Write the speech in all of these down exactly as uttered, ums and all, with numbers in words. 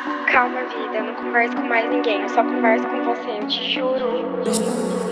Calma, vida, eu não converso com mais ninguém, eu só converso com você, eu te juro.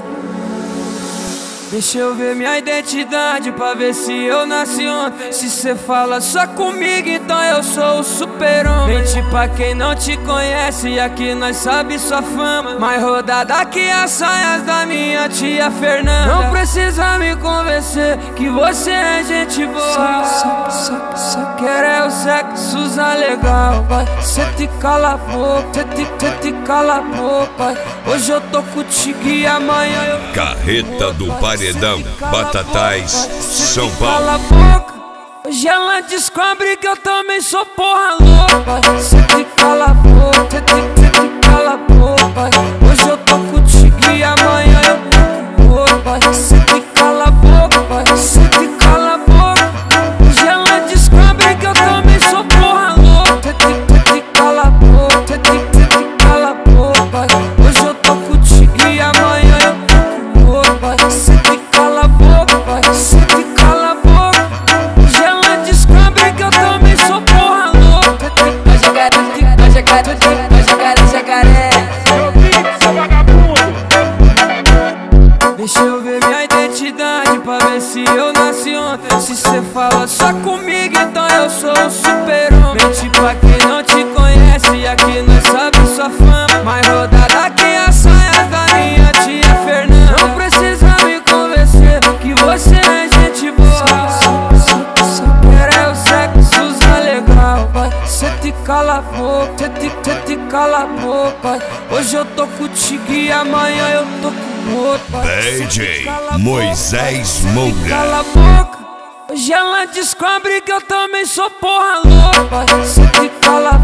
Deixa eu ver minha identidade pra ver se eu nasci ontem. Se cê fala só comigo, então eu sou o super-homem. Mente pra quem não te conhece, aqui nós sabe sua fama. Mais rodada que as saias da minha tia Fernanda. Não precisa me convencer que você é gente boa. Só, só, só, só quer é o sexo usar legal, vai. Cê te cala a boca, cê te, cê te cala a boca. Hoje eu tô contigo e amanhã eu... Carreta do Paredão, Batatais, São Paulo. Cala a boca, hoje ela descobre que eu também sou porra louca. Cê te cala a boca, cê te, cê te cala a boca. Hoje eu tô contigo e amanhã eu tô com outra. Cê te cala a boca, cê te cala a boca. Hoje ela descobre que eu também sou porra louca. Cê te, cê te cala a boca, cê te, cê te cala a boca. Hoje eu tô contigo e amanhã eu tô com outra. Cê te cala a boca, cê te cala a boca. Hoje ela descobre que eu também sou porra louca. Vai jogar, vai jogar, vai jogar, jacaré. Deixa eu ver minha identidade pra ver se eu nasci ontem. Se cê fala só comigo, então eu sou o super-homem. Mente pra quem não te conhece, aqui nós sabe sua fama. Mais rodada que as saias da minha tia Fernanda. Não precisa me convencer que você é gente boa. Só, só, só quer é o sexo usar legal, vai. Cê te cala a boca, cê te, cê te cala a boca. Hoje eu tô contigo e amanhã eu tô com outra. D J Moisés Moura. Cala a boca, hoje ela descobre que eu também sou porra louca. Cê te cala